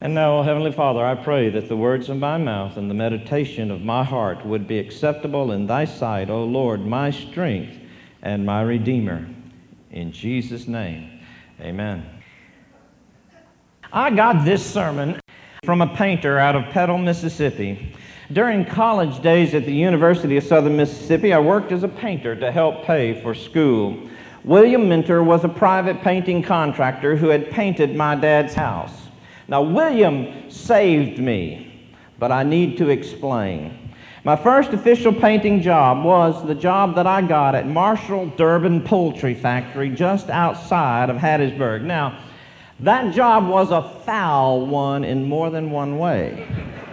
And now, O Heavenly Father, I pray that the words of my mouth and the meditation of my heart would be acceptable in Thy sight, O Lord, my strength and my Redeemer. In Jesus' name, amen. I got this sermon from a painter out of Petal, Mississippi. During college days at the University of Southern Mississippi, I worked as a painter to help pay for school. William Minter was a private painting contractor who had painted my dad's house. Now, William saved me, but I need to explain. My first official painting job was the job that I got at Marshall Durbin Poultry Factory just outside of Hattiesburg. Now, that job was a foul one in more than one way.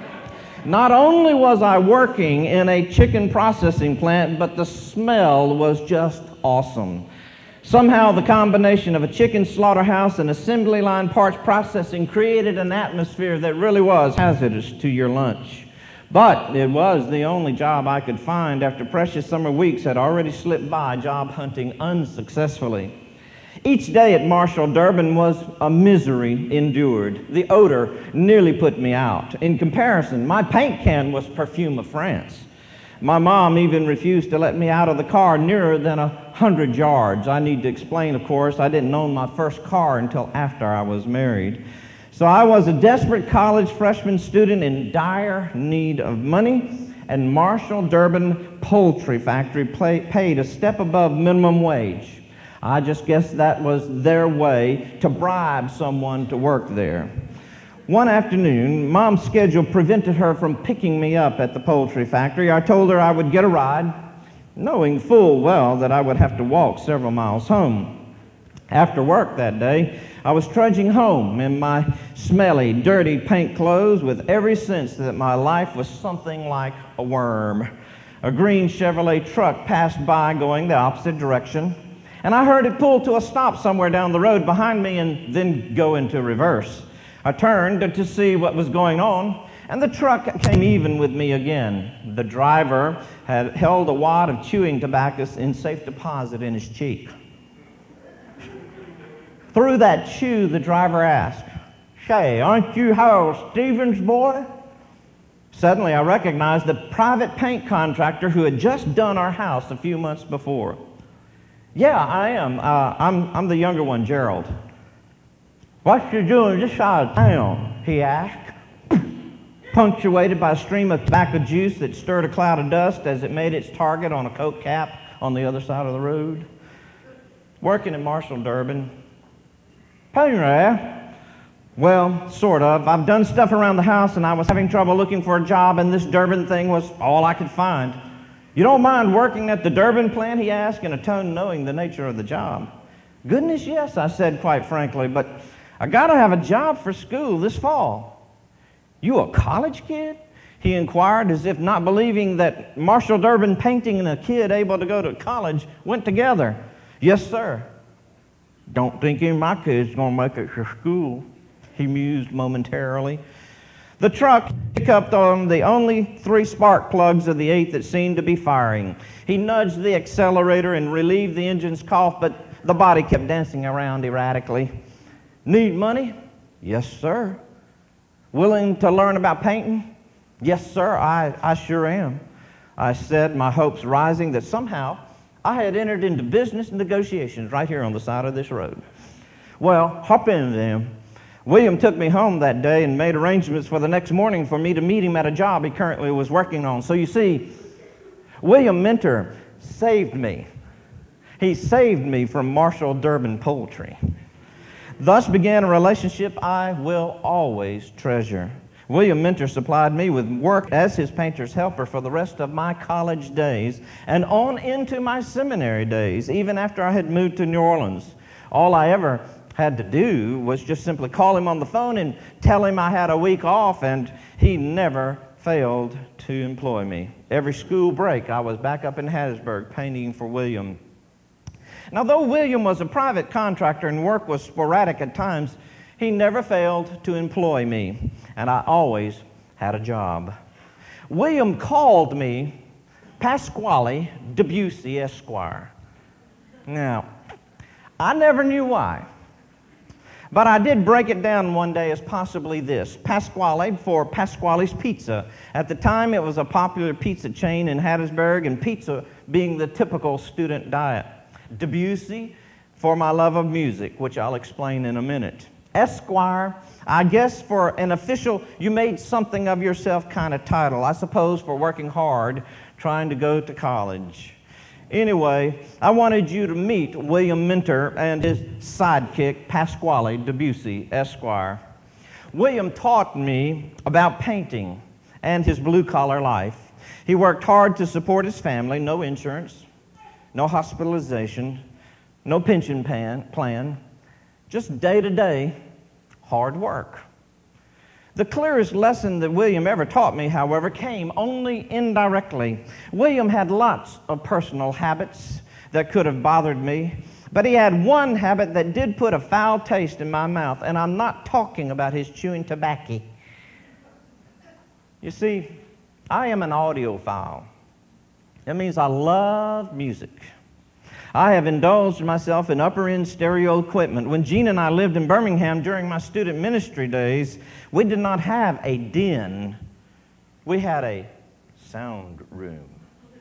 Not only was I working in a chicken processing plant, but the smell was just awesome. Somehow the combination of a chicken slaughterhouse and assembly line parts processing created an atmosphere that really was hazardous to your lunch. But it was the only job I could find after precious summer weeks had already slipped by job hunting unsuccessfully. Each day at Marshall Durbin was a misery endured. The odor nearly put me out. In comparison, my paint can was perfume of France. My mom even refused to let me out of the car nearer than 100 yards. I need to explain, of course, I didn't own my first car until after I was married. So I was a desperate college freshman student in dire need of money, and Marshall Durbin Poultry Factory paid a step above minimum wage. I just guess that was their way to bribe someone to work there. One afternoon, Mom's schedule prevented her from picking me up at the poultry factory. I told her I would get a ride, knowing full well that I would have to walk several miles home. After work that day, I was trudging home in my smelly, dirty paint clothes with every sense that my life was something like a worm. A green Chevrolet truck passed by going the opposite direction, and I heard it pull to a stop somewhere down the road behind me and then go into reverse. I turned to see what was going on, and the truck came even with me again. The driver had held a wad of chewing tobacco in safe deposit in his cheek. Through that chew, the driver asked, "Say, aren't you Harold Stevens' boy?" Suddenly, I recognized the private paint contractor who had just done our house a few months before. "Yeah, I am. I'm the younger one, Gerald." "What you doing this side of town?" he asked, punctuated by a stream of tobacco juice that stirred a cloud of dust as it made its target on a coke cap on the other side of the road. "Working at Marshall Durbin." "Painter, eh?" "Well, sort of. I've done stuff around the house, and I was having trouble looking for a job, and this Durbin thing was all I could find." "You don't mind working at the Durbin plant?" he asked, in a tone knowing the nature of the job. "Goodness, yes," I said quite frankly, "but I got to have a job for school this fall." "You a college kid?" he inquired, as if not believing that Marshall Durbin painting and a kid able to go to college went together. "Yes, sir." "Don't think any of my kids going to make it to school," he mused momentarily. The truck picked up on the only 3 spark plugs of the 8 that seemed to be firing. He nudged the accelerator and relieved the engine's cough, but the body kept dancing around erratically. "Need money?" "Yes, sir." "Willing to learn about painting?" "Yes, sir, I sure am," I said, my hopes rising that somehow I had entered into business negotiations right here on the side of this road. "Well, hop in then." William took me home that day and made arrangements for the next morning for me to meet him at a job he currently was working on. So you see, William Minter saved me. He saved me from Marshall Durbin Poultry. Thus began a relationship I will always treasure. William Minter supplied me with work as his painter's helper for the rest of my college days and on into my seminary days, even after I had moved to New Orleans. All I ever had to do was just simply call him on the phone and tell him I had a week off, and he never failed to employ me. Every school break, I was back up in Hattiesburg painting for William. Now, though William was a private contractor and work was sporadic at times, he never failed to employ me, and I always had a job. William called me Pasquale Debussy Esquire. Now, I never knew why. But I did break it down one day as possibly this: Pasquale for Pasquale's Pizza. At the time, it was a popular pizza chain in Hattiesburg, and pizza being the typical student diet. Debussy for my love of music, which I'll explain in a minute. Esquire, I guess for an official, you made something of yourself kind of title, I suppose for working hard, trying to go to college. Anyway, I wanted you to meet William Minter and his sidekick, Pasquale Debussy, Esquire. William taught me about painting and his blue-collar life. He worked hard to support his family, no insurance, no hospitalization, no pension plan, just day-to-day hard work. The clearest lesson that William ever taught me, however, came only indirectly. William had lots of personal habits that could have bothered me, but he had one habit that did put a foul taste in my mouth, and I'm not talking about his chewing tobacco. You see, I am an audiophile. That means I love music. I have indulged myself in upper-end stereo equipment. When Gene and I lived in Birmingham during my student ministry days, we did not have a den. We had a sound room.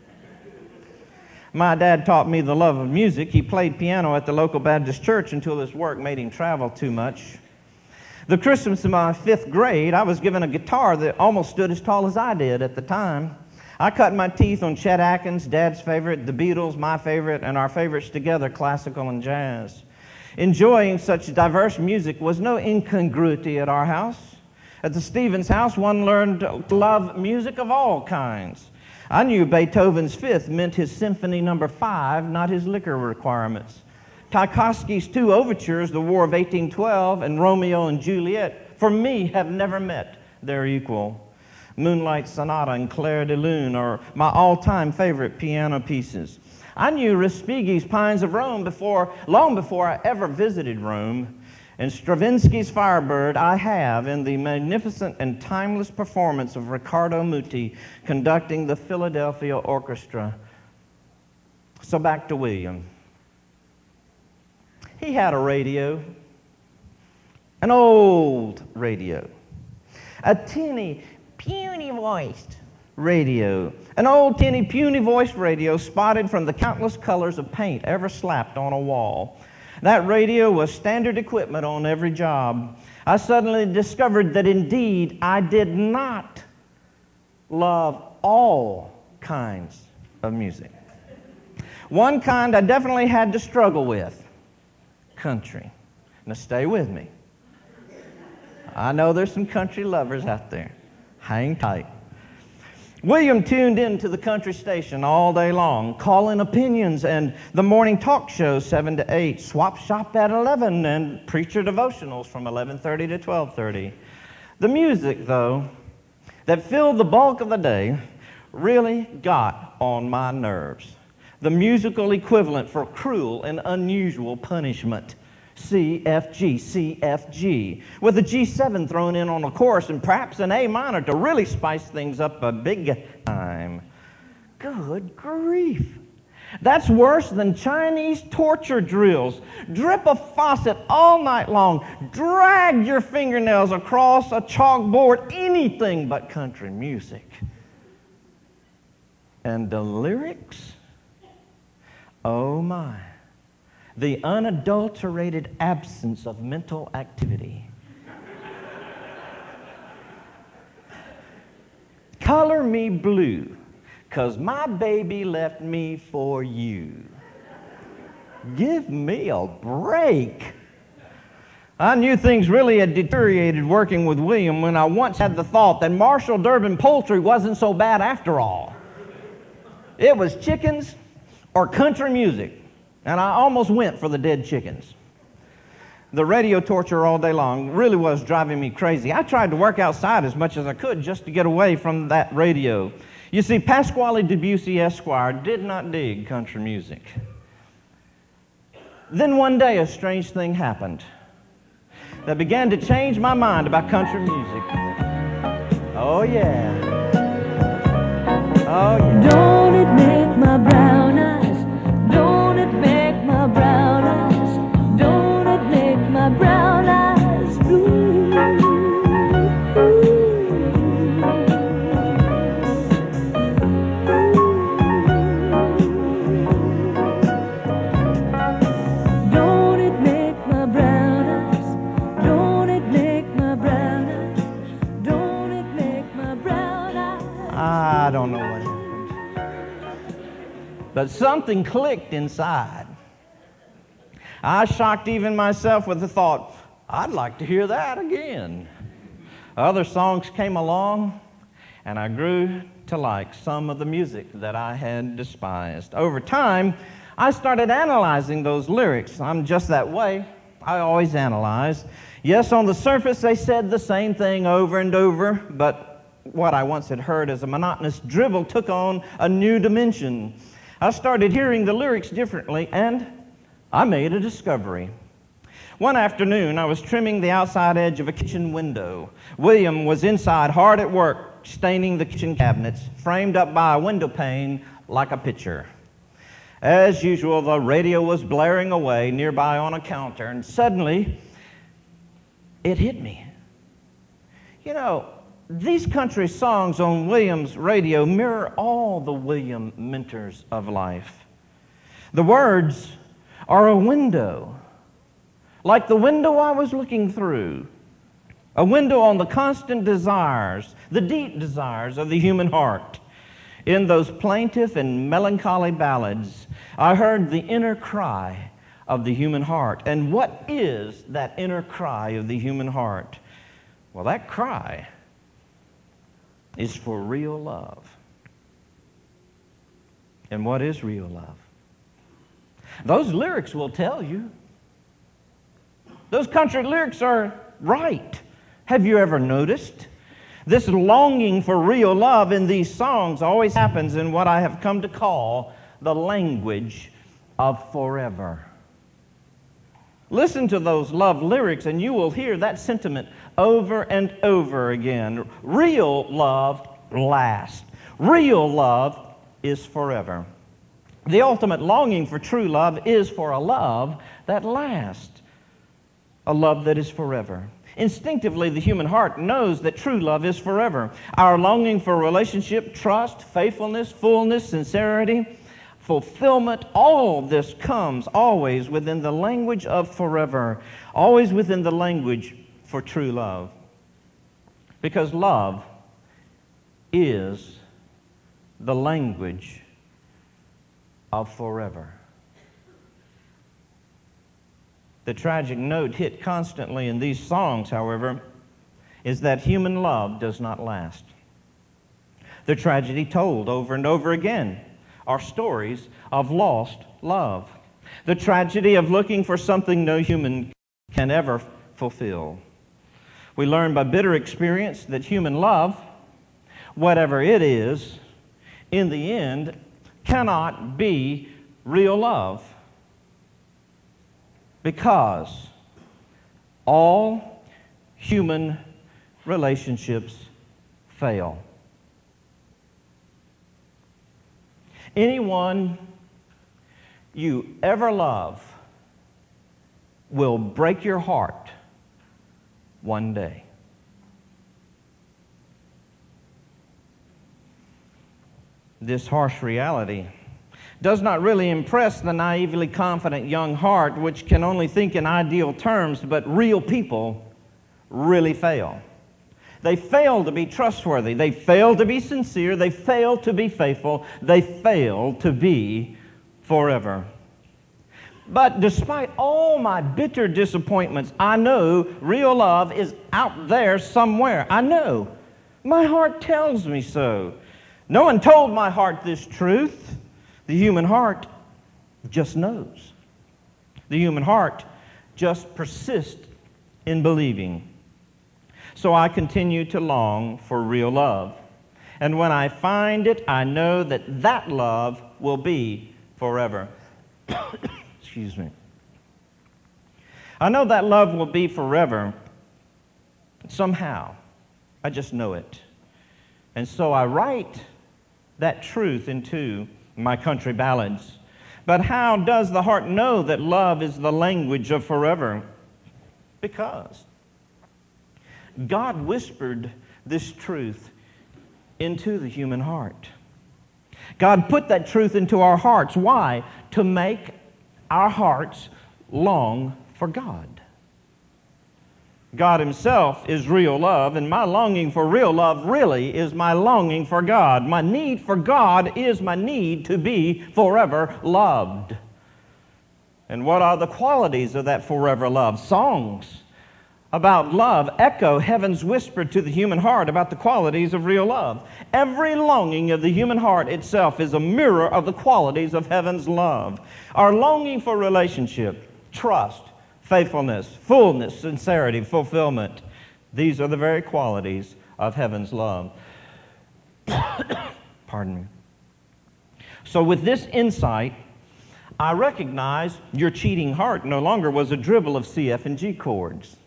My dad taught me the love of music. He played piano at the local Baptist church until his work made him travel too much. The Christmas of my 5th grade, I was given a guitar that almost stood as tall as I did at the time. I cut my teeth on Chet Atkins, Dad's favorite, the Beatles, my favorite, and our favorites together, classical and jazz. Enjoying such diverse music was no incongruity at our house. At the Stevens house, one learned to love music of all kinds. I knew Beethoven's Fifth meant his Symphony No. 5, not his liquor requirements. Tchaikovsky's 2 overtures, The War of 1812 and Romeo and Juliet, for me have never met their equal. Moonlight Sonata and Clair de Lune are my all-time favorite piano pieces. I knew Respighi's Pines of Rome long before I ever visited Rome, and Stravinsky's Firebird I have in the magnificent and timeless performance of Riccardo Muti conducting the Philadelphia Orchestra. So back to William. He had a radio, an old radio, a tinny, puny-voiced radio, an old tinny, puny-voiced radio spotted from the countless colors of paint ever slapped on a wall. That radio was standard equipment on every job. I suddenly discovered that indeed I did not love all kinds of music. One kind I definitely had to struggle with: country. Now stay with me. I know there's some country lovers out there. Hang tight. William tuned in to the country station all day long, call-in opinions and the morning talk show 7 to 8, swap shop at 11, and preacher devotionals from 11:30 to 12:30. The music, though, that filled the bulk of the day really got on my nerves. The musical equivalent for cruel and unusual punishment. CFG, CFG, with a G7 thrown in on the chorus and perhaps an A minor to really spice things up a big time. Good grief. That's worse than Chinese torture drills. Drip a faucet all night long. Drag your fingernails across a chalkboard. Anything but country music. And the lyrics? Oh my. The unadulterated absence of mental activity. Color me blue, 'cause my baby left me for you. Give me a break. I knew things really had deteriorated working with William when I once had the thought that Marshall Durbin Poultry wasn't so bad after all. It was chickens or country music. And I almost went for the dead chickens. The radio torture all day long really was driving me crazy. I tried to work outside as much as I could just to get away from that radio. You see, Pasquale Debussy, Esquire, did not dig country music. Then one day a strange thing happened that began to change my mind about country music. Oh yeah. Oh yeah. Don't it make my brown eyes? Don't it make my brown eyes? Don't it make my brown eyes? but something clicked inside. I shocked even myself with the thought, I'd like to hear that again. Other songs came along, and I grew to like some of the music that I had despised. Over time, I started analyzing those lyrics. I'm just that way. I always analyze. Yes, on the surface, they said the same thing over and over, but what I once had heard as a monotonous dribble took on a new dimension. I started hearing the lyrics differently, and I made a discovery. One afternoon, I was trimming the outside edge of a kitchen window. William was inside hard at work, staining the kitchen cabinets, framed up by a window pane like a picture. As usual, the radio was blaring away nearby on a counter, and suddenly, it hit me. You know, these country songs on William's radio mirror all the William Minters of life. The words are a window, like the window I was looking through, a window on the constant desires, the deep desires of the human heart. In those plaintive and melancholy ballads, I heard the inner cry of the human heart. And what is that inner cry of the human heart? Well, that cry is for real love. And what is real love? Those lyrics will tell you. Those country lyrics are right. Have you ever noticed? This longing for real love in these songs always happens in what I have come to call the language of forever. Listen to those love lyrics and you will hear that sentiment over and over again. Real love lasts. Real love is forever. The ultimate longing for true love is for a love that lasts, a love that is forever. Instinctively, the human heart knows that true love is forever. Our longing for relationship, trust, faithfulness, fullness, sincerity, fulfillment, all this comes always within the language of forever, always within the language for true love. Because love is the language of forever. The tragic note hit constantly in these songs, however, is that human love does not last. The tragedy told over and over again are stories of lost love. The tragedy of looking for something no human can ever fulfill. We learn by bitter experience that human love, whatever it is, in the end, cannot be real love. Because all human relationships fail. Anyone you ever love will break your heart one day. This harsh reality does not really impress the naively confident young heart, which can only think in ideal terms, but real people really fail. They fail to be trustworthy. They fail to be sincere. They fail to be faithful. They fail to be forever. But despite all my bitter disappointments, I know real love is out there somewhere. I know. My heart tells me so. No one told my heart this truth. The human heart just knows. The human heart just persists in believing. So I continue to long for real love. And when I find it, I know that that love will be forever. Excuse me. I know that love will be forever. Somehow. I just know it. And so I write that truth into my country ballads. But how does the heart know that love is the language of forever? Because God whispered this truth into the human heart. God put that truth into our hearts. Why? To make our hearts long for God. God Himself is real love, and my longing for real love really is my longing for God. My need for God is my need to be forever loved. And what are the qualities of that forever love? Songs about love echo heaven's whisper to the human heart about the qualities of real love. Every longing of the human heart itself is a mirror of the qualities of heaven's love. Our longing for relationship, trust, faithfulness, fullness, sincerity, fulfillment, these are the very qualities of heaven's love. Pardon me. So with this insight, I recognize your cheating heart no longer was a dribble of C, F, and G chords.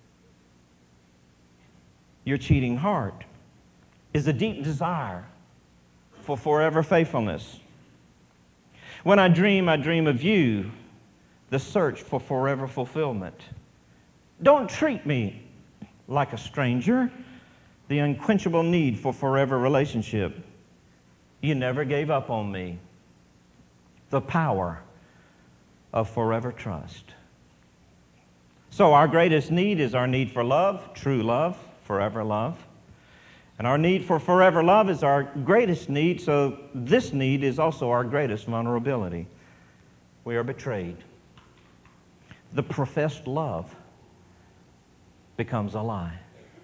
Your cheating heart is a deep desire for forever faithfulness. When I dream of you, the search for forever fulfillment. Don't treat me like a stranger, the unquenchable need for forever relationship. You never gave up on me. The power of forever trust. So our greatest need is our need for love, true love, forever love. And our need for forever love is our greatest need, so this need is also our greatest vulnerability. We are betrayed. The professed love becomes a lie.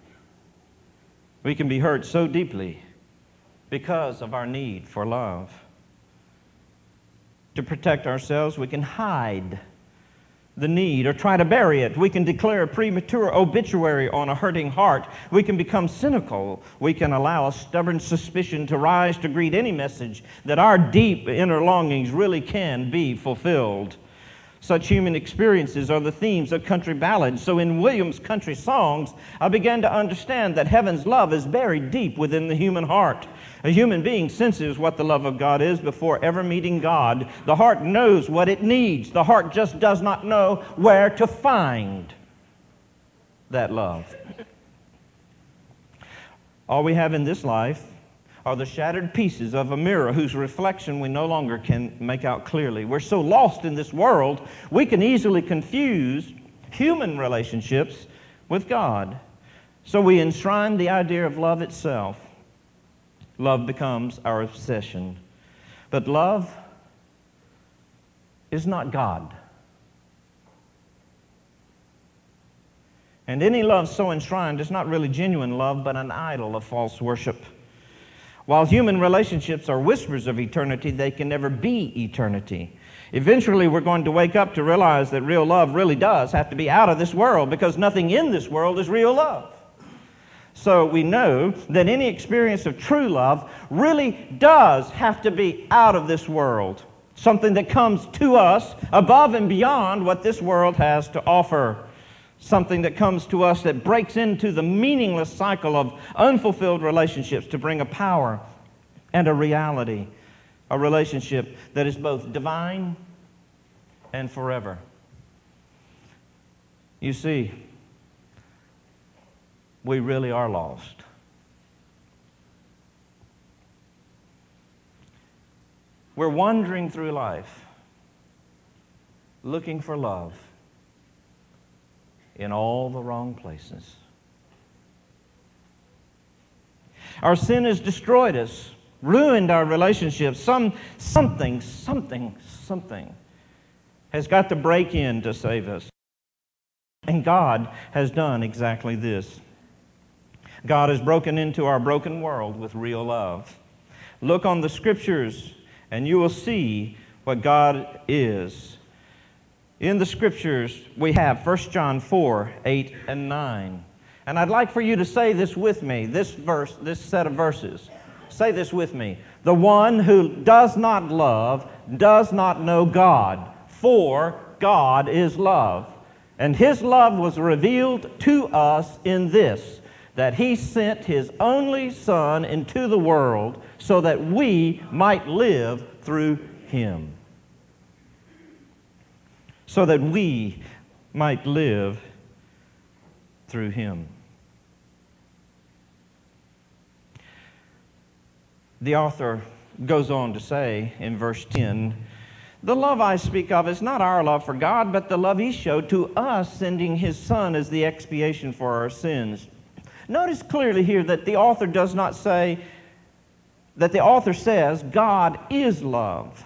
We can be hurt so deeply because of our need for love. To protect ourselves, we can hide the need or try to bury it. We can declare a premature obituary on a hurting heart. We can become cynical. We can allow a stubborn suspicion to rise to greet any message that our deep inner longings really can be fulfilled. Such human experiences are the themes of country ballads. So in Williams' country songs, I began to understand that heaven's love is buried deep within the human heart. A human being senses what the love of God is before ever meeting God. The heart knows what it needs. The heart just does not know where to find that love. All we have in this life are the shattered pieces of a mirror whose reflection we no longer can make out clearly. We're so lost in this world, we can easily confuse human relationships with God. So we enshrine the idea of love itself. Love becomes our obsession. But love is not God. And any love so enshrined is not really genuine love, but an idol of false worship. While human relationships are whispers of eternity, they can never be eternity. Eventually, we're going to wake up to realize that real love really does have to be out of this world, because nothing in this world is real love. So we know that any experience of true love really does have to be out of this world, something that comes to us above and beyond what this world has to offer. Something that comes to us that breaks into the meaningless cycle of unfulfilled relationships to bring a power and a reality, a relationship that is both divine and forever. You see, we really are lost. We're wandering through life looking for love in all the wrong places. Our sin has destroyed us, ruined our relationships. Something has got to break in to save us. And God has done exactly this. God has broken into our broken world with real love. Look on the Scriptures and you will see what God is. In the Scriptures, we have 1 John 4, 8, and 9. And I'd like for you to say this with me, this set of verses. Say this with me. The one who does not love does not know God, for God is love. And His love was revealed to us in this, that He sent His only Son into the world so that we might live through Him. So that we might live through Him. The author goes on to say in verse 10 The love I speak of is not our love for God, but the love He showed to us, sending His Son as the expiation for our sins. Notice clearly here that the author does not say, that the author says God is love.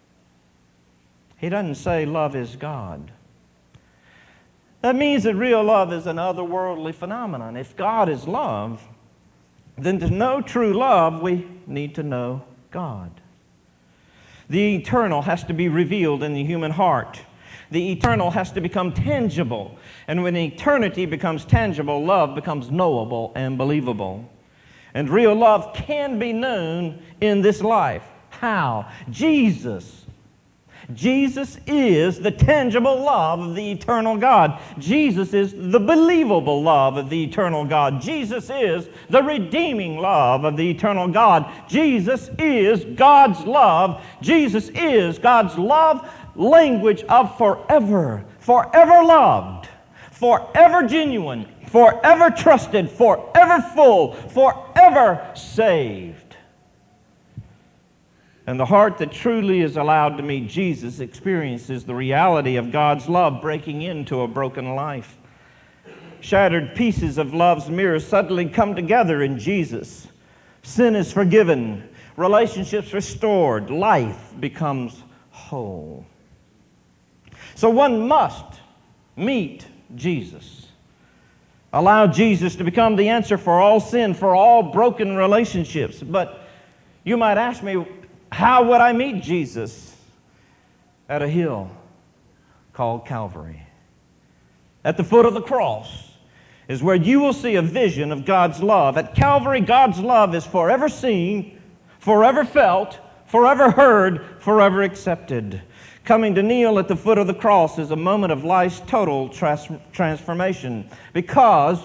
He doesn't say love is God. That means that real love is an otherworldly phenomenon. If God is love, then to know true love, we need to know God. The eternal has to be revealed in the human heart. The eternal has to become tangible. And when eternity becomes tangible, love becomes knowable and believable. And real love can be known in this life. How? Jesus. Jesus is the tangible love of the eternal God. Jesus is the believable love of the eternal God. Jesus is the redeeming love of the eternal God. Jesus is God's love. Jesus is God's love language of forever. Forever loved. Forever genuine. Forever trusted. Forever full. Forever saved. And the heart that truly is allowed to meet Jesus experiences the reality of God's love breaking into a broken life. Shattered pieces of love's mirror suddenly come together in Jesus. Sin is forgiven. Relationships restored. Life becomes whole. So one must meet Jesus. Allow Jesus to become the answer for all sin, for all broken relationships. But you might ask me, how would I meet Jesus? At a hill called Calvary. At the foot of the cross is where you will see a vision of God's love. At Calvary, God's love is forever seen, forever felt, forever heard, forever accepted. Coming to kneel at the foot of the cross is a moment of life's total transformation, because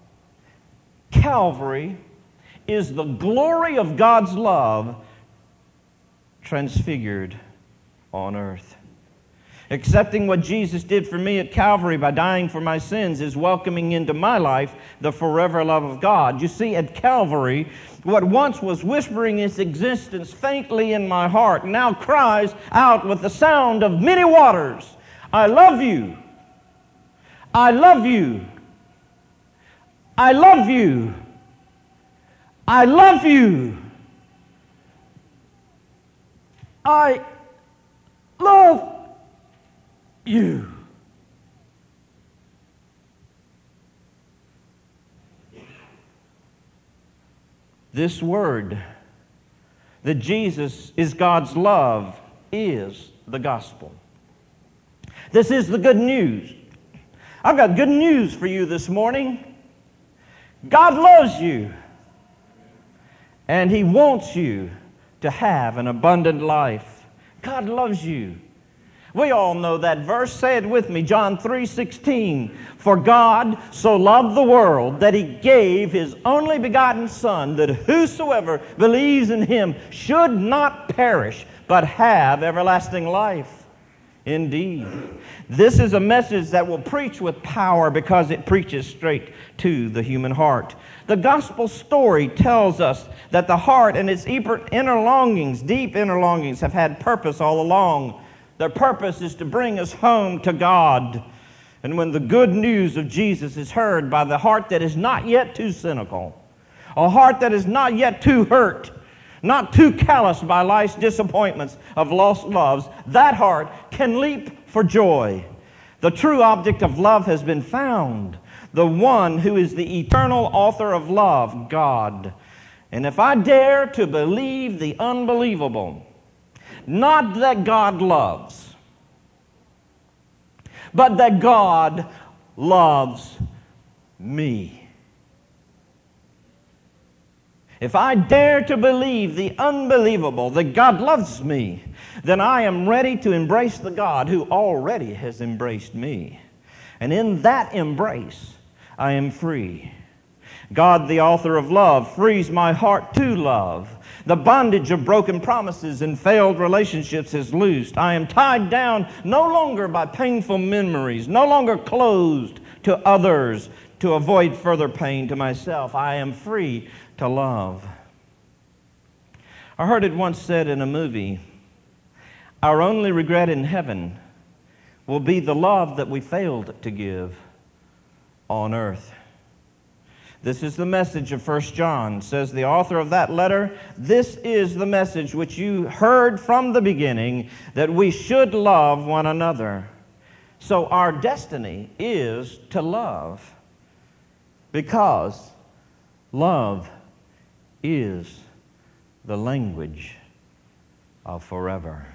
Calvary is the glory of God's love transfigured on earth. Accepting what Jesus did for me at Calvary by dying for my sins is welcoming into my life the forever love of God. You see, at Calvary, what once was whispering its existence faintly in my heart now cries out with the sound of many waters, I love you. I love you. I love you. I love you. I love you. This word that Jesus is God's love is the gospel. This is the good news. I've got good news for you this morning. God loves you, and He wants you to have an abundant life. God loves you. We all know that verse. Say it with me. John 3:16. For God so loved the world that He gave His only begotten Son, that whosoever believes in Him should not perish, but have everlasting life. Indeed. This is a message that will preach with power because it preaches straight to the human heart. The gospel story tells us that the heart and its inner longings, deep inner longings, have had purpose all along. Their purpose is to bring us home to God. And when the good news of Jesus is heard by the heart that is not yet too cynical, a heart that is not yet too hurt, not too calloused by life's disappointments of lost loves, that heart can leap for joy. The true object of love has been found, the one who is the eternal author of love, God. And if I dare to believe the unbelievable, not that God loves, but that God loves me. If I dare to believe the unbelievable, that God loves me, then I am ready to embrace the God who already has embraced me. And in that embrace, I am free. God, the author of love, frees my heart to love. The bondage of broken promises and failed relationships is loosed. I am tied down no longer by painful memories, no longer closed to others to avoid further pain to myself. I am free to love. I heard it once said in a movie, Our only regret in heaven will be the love that we failed to give on earth. This is the message of 1 John, says the author of that letter. This is the message which you heard from the beginning, that we should love one another. So our destiny is to love, because love is the language of forever.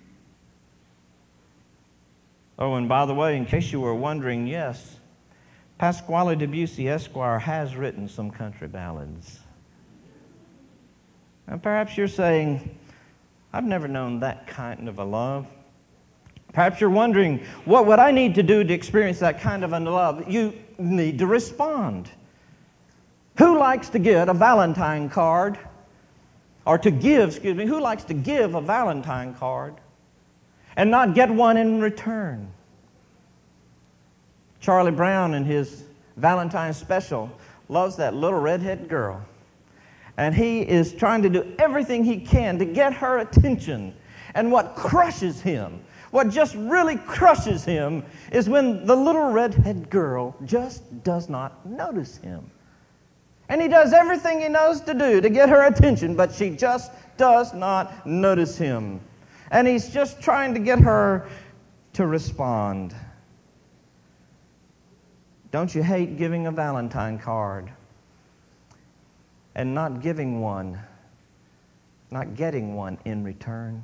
Oh, and by the way, in case you were wondering, yes, Pasquale Debussy, Esquire, has written some country ballads. And perhaps you're saying, I've never known that kind of a love. Perhaps you're wondering, what would I need to do to experience that kind of a love? You need to respond. Who likes to get a Valentine card? Or to give, who likes to give a Valentine card and not get one in return? Charlie Brown, in his Valentine special, loves that little redhead girl. And he is trying to do everything he can to get her attention. And what crushes him, what just really crushes him, is when the little redhead girl just does not notice him. And he does everything he knows to do to get her attention, but she just does not notice him. And he's just trying to get her to respond. Don't you hate giving a Valentine card and not giving one, not getting one in return?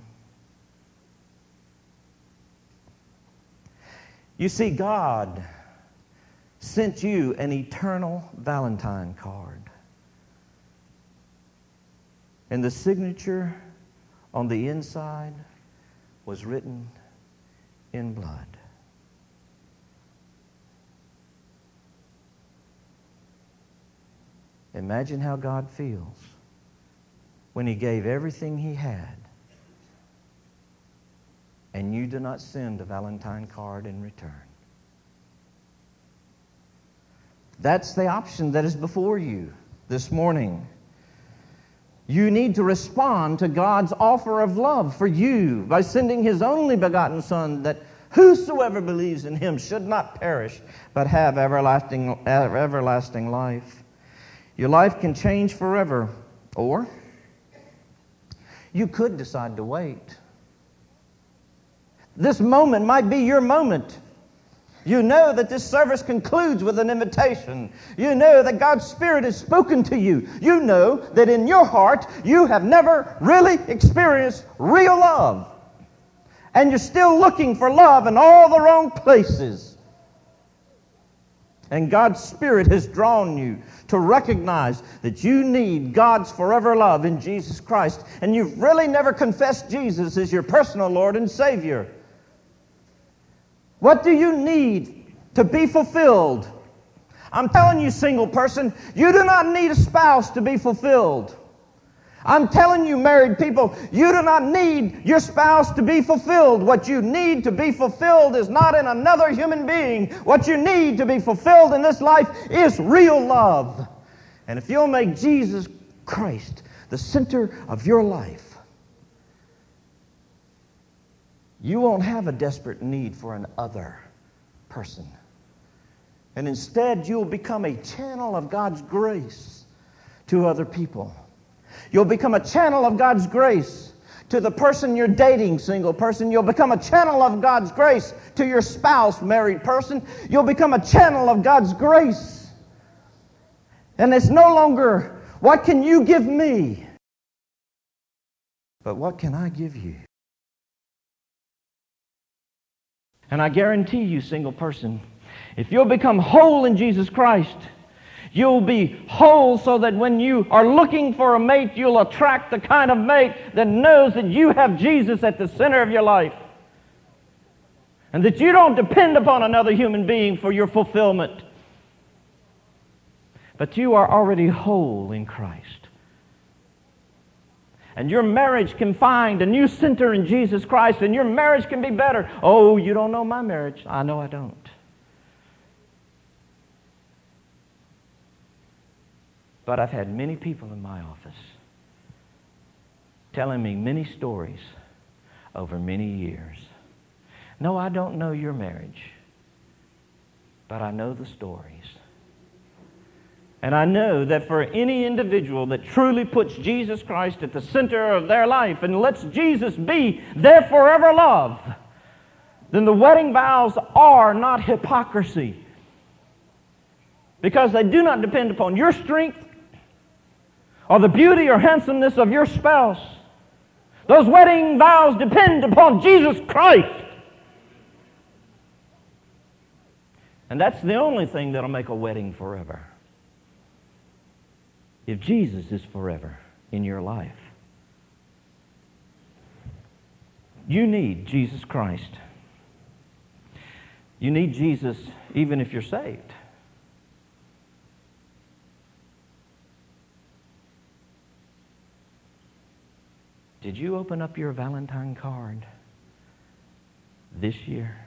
You see, God sent you an eternal Valentine card. And the signature on the inside was written in blood. Imagine how God feels when He gave everything He had, and you do not send a Valentine card in return. That's the option that is before you this morning. You need to respond to God's offer of love for you by sending His only begotten Son, that whosoever believes in Him should not perish, but have everlasting life. Your life can change forever, or you could decide to wait. This moment might be your moment. You know that this service concludes with an invitation. You know that God's Spirit has spoken to you. You know that in your heart you have never really experienced real love. And you're still looking for love in all the wrong places. And God's Spirit has drawn you to recognize that you need God's forever love in Jesus Christ. And you've really never confessed Jesus as your personal Lord and Savior. What do you need to be fulfilled? I'm telling you, single person, you do not need a spouse to be fulfilled. I'm telling you, married people, you do not need your spouse to be fulfilled. What you need to be fulfilled is not in another human being. What you need to be fulfilled in this life is real love. And if you'll make Jesus Christ the center of your life, you won't have a desperate need for an other person. And instead, you'll become a channel of God's grace to other people. You'll become a channel of God's grace to the person you're dating, single person. You'll become a channel of God's grace to your spouse, married person. You'll become a channel of God's grace. And it's no longer, what can you give me? But what can I give you? And I guarantee you, single person, if you'll become whole in Jesus Christ, you'll be whole so that when you are looking for a mate, you'll attract the kind of mate that knows that you have Jesus at the center of your life. And that you don't depend upon another human being for your fulfillment. But you are already whole in Christ. And your marriage can find a new center in Jesus Christ, and your marriage can be better. Oh, you don't know my marriage. I know I don't. But I've had many people in my office telling me many stories over many years. No, I don't know your marriage, but I know the stories. And I know that for any individual that truly puts Jesus Christ at the center of their life and lets Jesus be their forever love, then the wedding vows are not hypocrisy, because they do not depend upon your strength or the beauty or handsomeness of your spouse. Those wedding vows depend upon Jesus Christ. And that's the only thing that'll make a wedding forever. If Jesus is forever in your life. You need Jesus Christ. You need Jesus even if you're saved. Did you open up your Valentine card this year?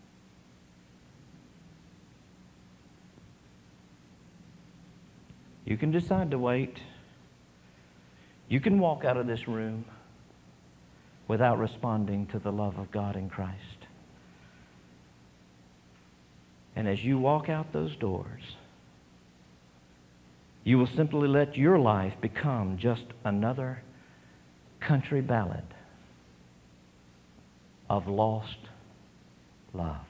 You can decide to wait. You can walk out of this room without responding to the love of God in Christ. And as you walk out those doors, you will simply let your life become just another country ballad of lost love.